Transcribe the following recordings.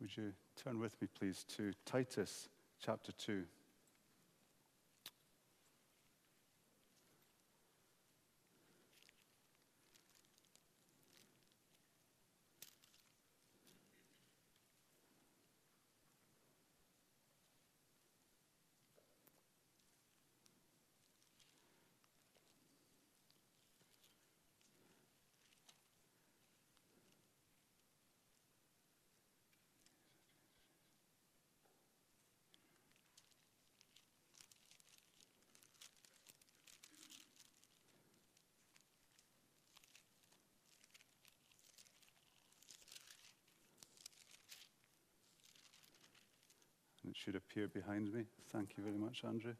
Would you turn with me, please, to Titus chapter 2. It should appear behind me. Thank you very much, Andrew.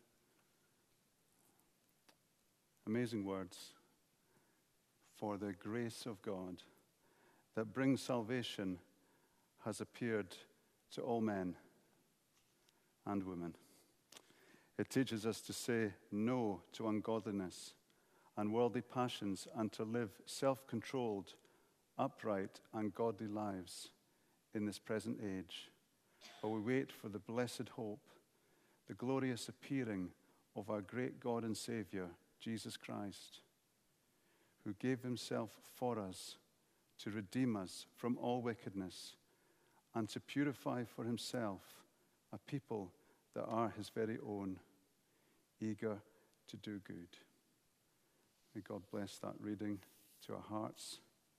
Amazing words. For the grace of God that brings salvation has appeared to all men and women. It teaches us to say no to ungodliness and worldly passions and to live self-controlled, upright, and godly lives in this present age, while we wait for the blessed hope, the glorious appearing of our great God and Savior, Jesus Christ, who gave himself for us to redeem us from all wickedness and to purify for himself a people that are his very own, eager to do good. May God bless that reading to our hearts.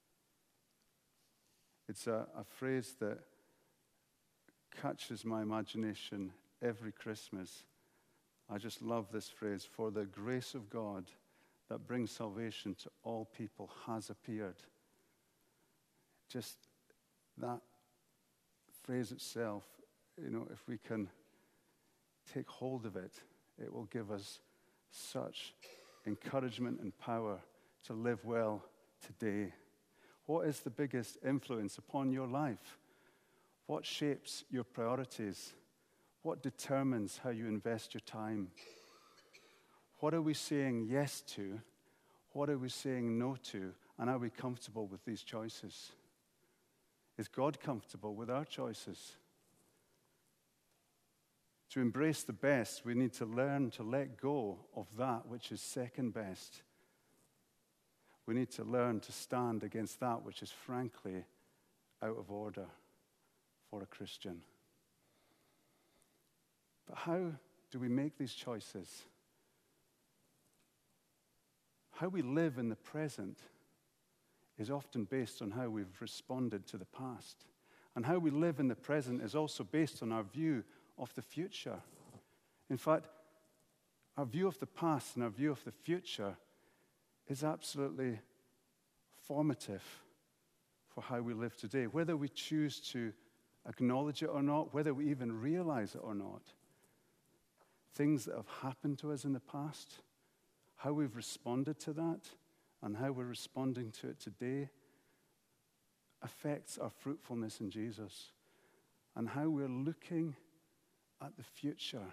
It's a phrase that catches my imagination every Christmas. I just love this phrase, for the grace of God that brings salvation to all people has appeared. Just that phrase itself, if we can take hold of it, it will give us such encouragement and power to live well today. What is the biggest influence upon your life? What shapes your priorities? What determines how you invest your time? What are we saying yes to? What are we saying no to? And are we comfortable with these choices? Is God comfortable with our choices? To embrace the best, we need to learn to let go of that which is second best. We need to learn to stand against that which is frankly out of order for a Christian. But how do we make these choices? How we live in the present is often based on how we've responded to the past. And how we live in the present is also based on our view of the future. In fact, our view of the past and our view of the future is absolutely formative for how we live today, whether we choose to acknowledge it or not, whether we even realize it or not. Things that have happened to us in the past, how we've responded to that, and how we're responding to it today affects our fruitfulness in Jesus and how we're looking at the future.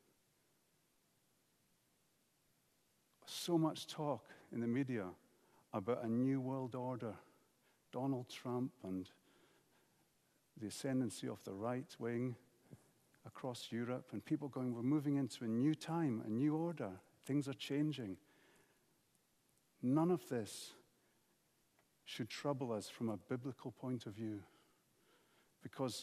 So much talk in the media about a new world order, Donald Trump and the ascendancy of the right wing across Europe, and people going, we're moving into a new time, a new order. Things are changing. None of this should trouble us from a biblical point of view, because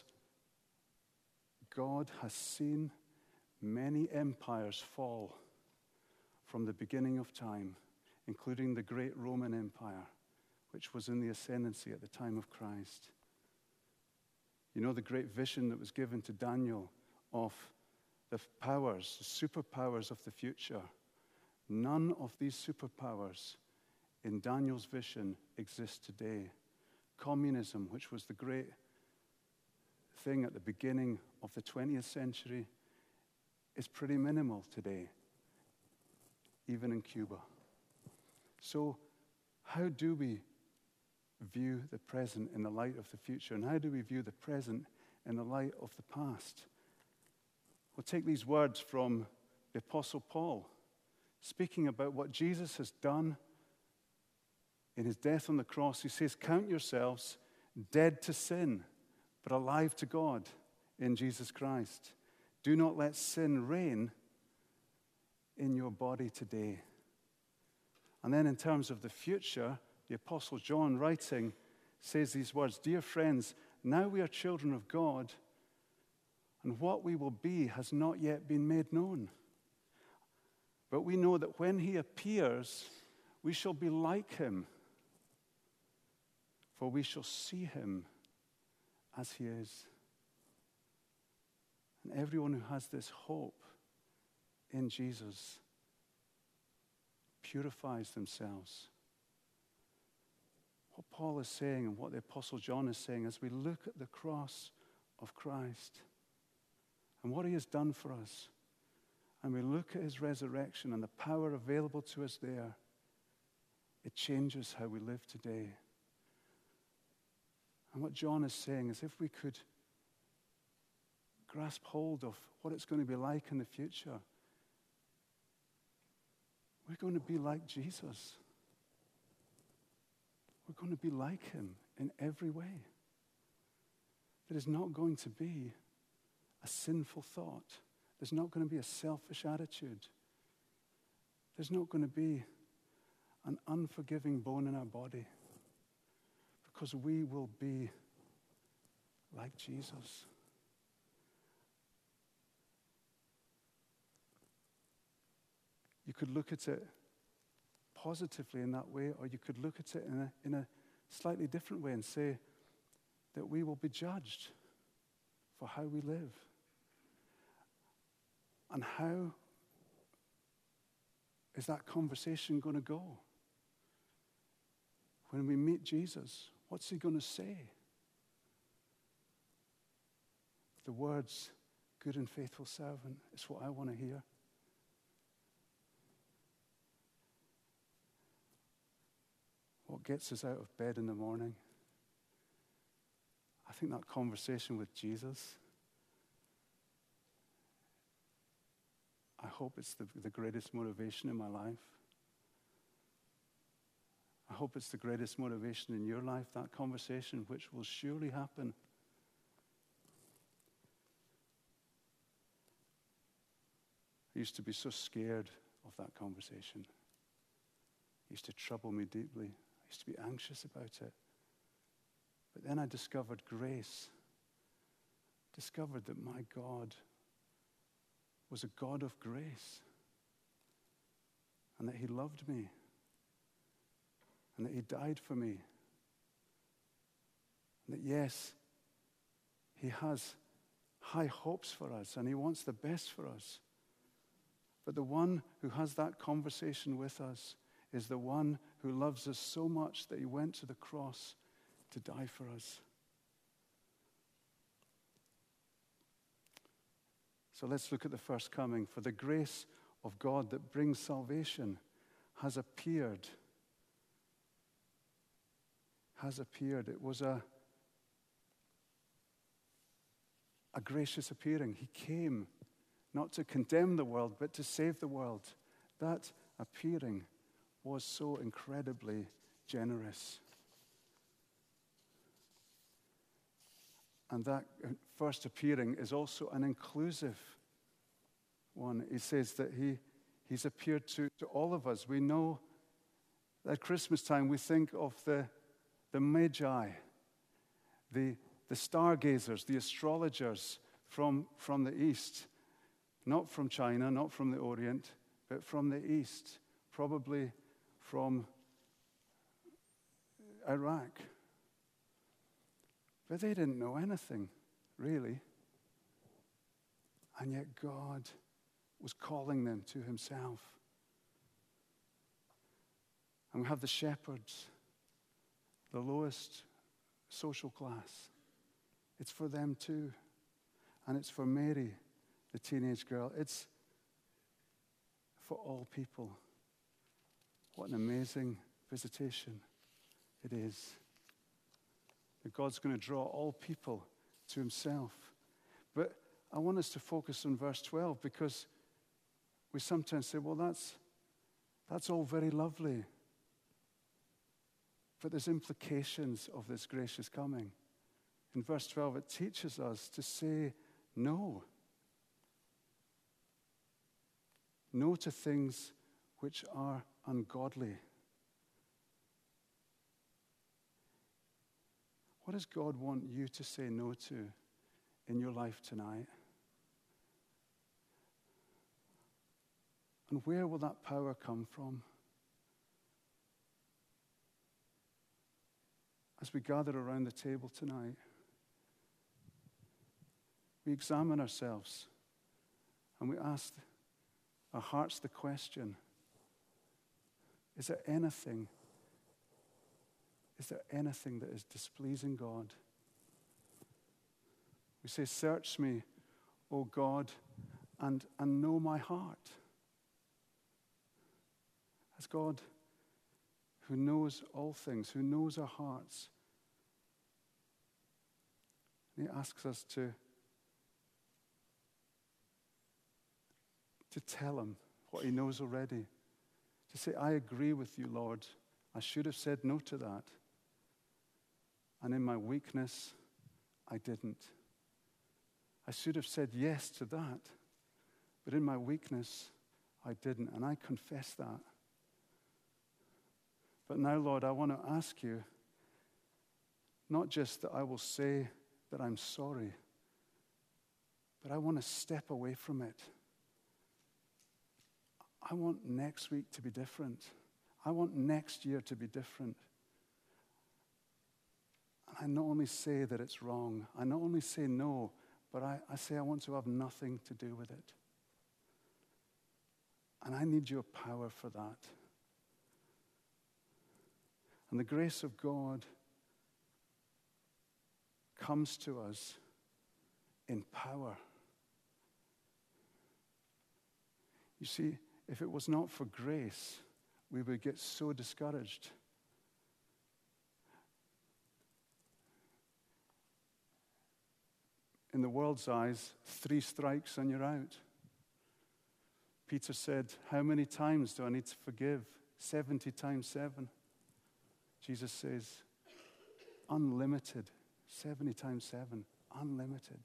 God has seen many empires fall from the beginning of time, including the great Roman Empire, which was in the ascendancy at the time of Christ. You know the great vision that was given to Daniel of the powers, the superpowers of the future. None of these superpowers in Daniel's vision exist today. Communism, which was the great thing at the beginning of the 20th century, is pretty minimal today, even in Cuba. So how do we view the present in the light of the future? And how do we view the present in the light of the past? We'll take these words from the Apostle Paul, speaking about what Jesus has done in his death on the cross. He says, count yourselves dead to sin, but alive to God in Jesus Christ. Do not let sin reign in your body today. And then in terms of the future, the Apostle John writing says these words, "Dear friends, now we are children of God, and what we will be has not yet been made known. But we know that when he appears, we shall be like him, for we shall see him as he is." And everyone who has this hope in Jesus purifies themselves. What Paul is saying and what the Apostle John is saying as we look at the cross of Christ and what he has done for us, and we look at his resurrection and the power available to us there, it changes how we live today. And what John is saying is if we could grasp hold of what it's going to be like in the future, we're going to be like Jesus. We're going to be like him in every way. There is not going to be a sinful thought. There's not going to be a selfish attitude. There's not going to be an unforgiving bone in our body, because we will be like Jesus. You could look at it positively in that way, or you could look at it in a slightly different way and say that we will be judged for how we live. And how is that conversation going to go? When we meet Jesus, what's he going to say? The words, "Good and faithful servant," is what I want to hear. What gets us out of bed in the morning? I think that conversation with Jesus, I hope it's the greatest motivation in my life. I hope it's the greatest motivation in your life, that conversation, which will surely happen. I used to be so scared of that conversation. It used to trouble me deeply. I used to be anxious about it. But then I discovered grace. Discovered that my God was a God of grace. And that he loved me. And that he died for me. And that yes, he has high hopes for us and he wants the best for us. But the one who has that conversation with us is the one who loves us so much that he went to the cross to die for us. So let's look at the first coming. For the grace of God that brings salvation has appeared. Has appeared. It was a gracious appearing. He came not to condemn the world, but to save the world. That appearing was so incredibly generous. And that first appearing is also an inclusive one. He says that he's appeared to all of us. We know that at Christmas time we think of the Magi, the stargazers, the astrologers from the East. Not from China, not from the Orient, but from the East, probably from Iraq. But they didn't know anything, really. And yet God was calling them to himself. And we have the shepherds, the lowest social class. It's for them too. And it's for Mary, the teenage girl. It's for all people. What an amazing visitation it is. That God's going to draw all people to himself. But I want us to focus on verse 12 because we sometimes say, well, that's all very lovely. But there's implications of this gracious coming. In verse 12, it teaches us to say no. No to things which are ungodly. What does God want you to say no to in your life tonight? And where will that power come from? As we gather around the table tonight, we examine ourselves and we ask our hearts the question, is there anything that is displeasing God? We say, search me, O God, and know my heart. As God, who knows all things, who knows our hearts, He asks us to tell Him what He knows already. To say, I agree with you, Lord. I should have said no to that. And in my weakness, I didn't. I should have said yes to that. But in my weakness, I didn't. And I confess that. But now, Lord, I want to ask you, not just that I will say that I'm sorry, but I want to step away from it. I want next week to be different. I want next year to be different. And I not only say that it's wrong, I not only say no, but I say I want to have nothing to do with it. And I need your power for that. And the grace of God comes to us in power. You see, if it was not for grace, we would get so discouraged. In the world's eyes, 3 strikes and you're out. Peter said, how many times do I need to forgive? 70 times 7. Jesus says, unlimited. 70 times 7. Unlimited.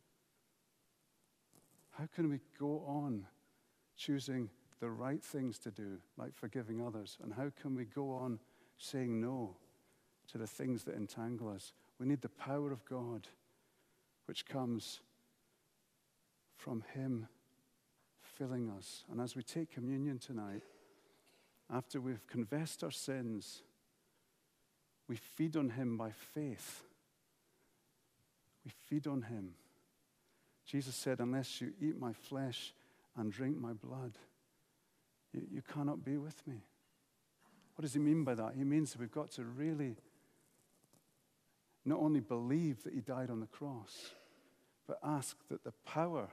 How can we go on choosing the right things to do, like forgiving others? And how can we go on saying no to the things that entangle us? We need the power of God, which comes from Him filling us. And as we take communion tonight, after we've confessed our sins, we feed on Him by faith. We feed on Him. Jesus said, unless you eat my flesh and drink my blood, you cannot be with me. What does He mean by that? He means that we've got to really not only believe that He died on the cross, but ask that the power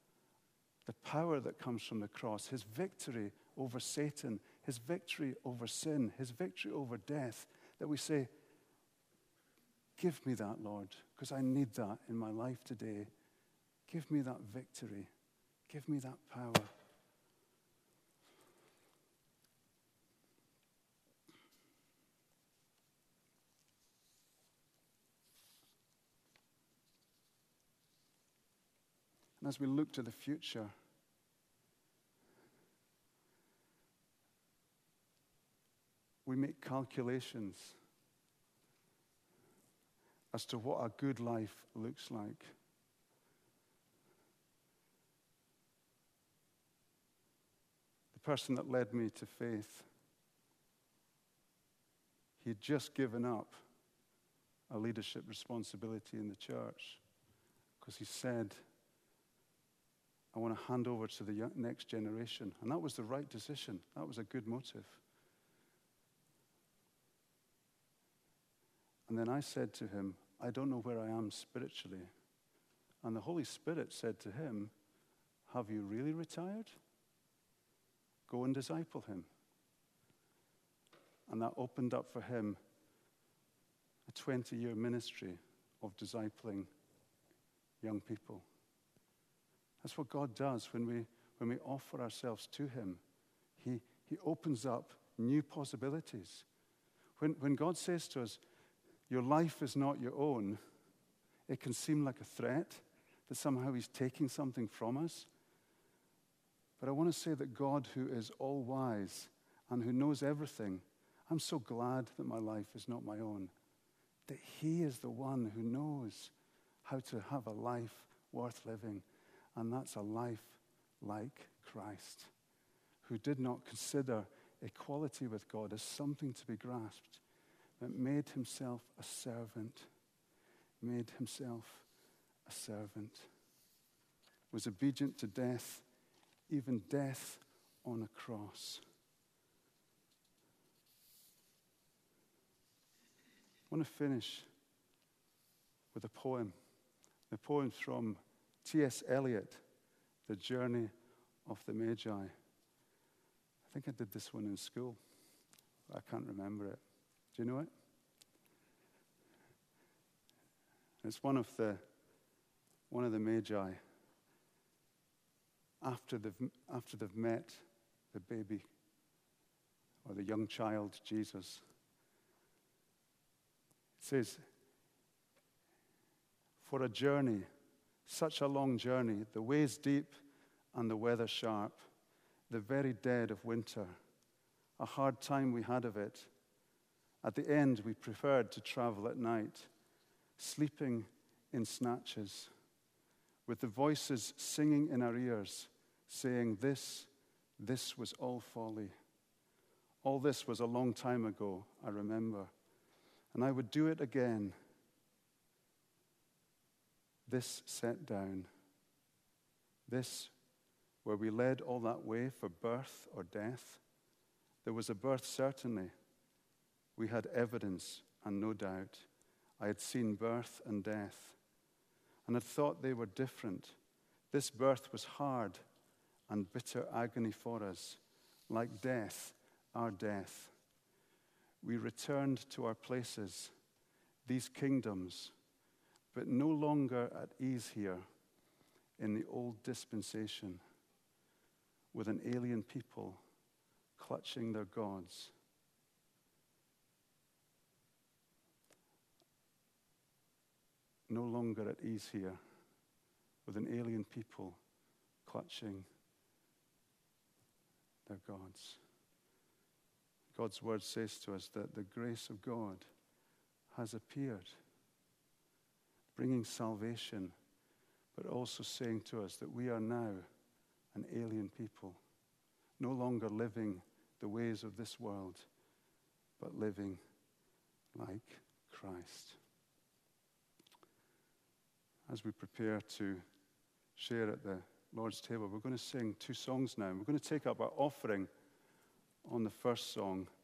that comes from the cross, His victory over Satan, His victory over sin, His victory over death, that we say, give me that, Lord, because I need that in my life today. Give me that victory. Give me that power. And as we look to the future, we make calculations as to what a good life looks like. The person that led me to faith, he had just given up a leadership responsibility in the church because he said, I want to hand over to the next generation. And that was the right decision. That was a good motive. And then I said to him, I don't know where I am spiritually. And the Holy Spirit said to him, have you really retired? Go and disciple him. And that opened up for him a 20-year ministry of discipling young people. That's what God does when we offer ourselves to Him. He opens up new possibilities. When God says to us, your life is not your own, It can seem like a threat that somehow he's taking something from us. But I want to say that God, who is all-wise and who knows everything, I'm so glad that my life is not my own, that he is the one who knows how to have a life worth living, and that's a life like Christ, who did not consider equality with God as something to be grasped, but made himself a servant, was obedient to death, even death on a cross. I want to finish with a poem from T.S. Eliot, The Journey of the Magi. I think I did this one in school. I can't remember it. Do you know it? It's one of the Magi after they've met the baby or the young child Jesus. It says, "For a journey, such a long journey, the ways deep and the weather sharp, the very dead of winter, a hard time we had of it. At the end, we preferred to travel at night, sleeping in snatches, with the voices singing in our ears, saying, 'This was all folly. All this was a long time ago, I remember, and I would do it again.' This set down, this where we led all that way for birth or death. There was a birth, certainly. We had evidence and no doubt. I had seen birth and death, and had thought they were different. This birth was hard and bitter agony for us, like death, our death. We returned to our places, these kingdoms, but no longer at ease here in the old dispensation, with an alien people clutching their gods. No longer at ease here, with an alien people clutching their gods." God's word says to us that the grace of God has appeared, bringing salvation, but also saying to us that we are now an alien people, no longer living the ways of this world, but living like Christ. As we prepare to share at the Lord's table, we're going to sing two songs now. We're going to take up our offering on the first song,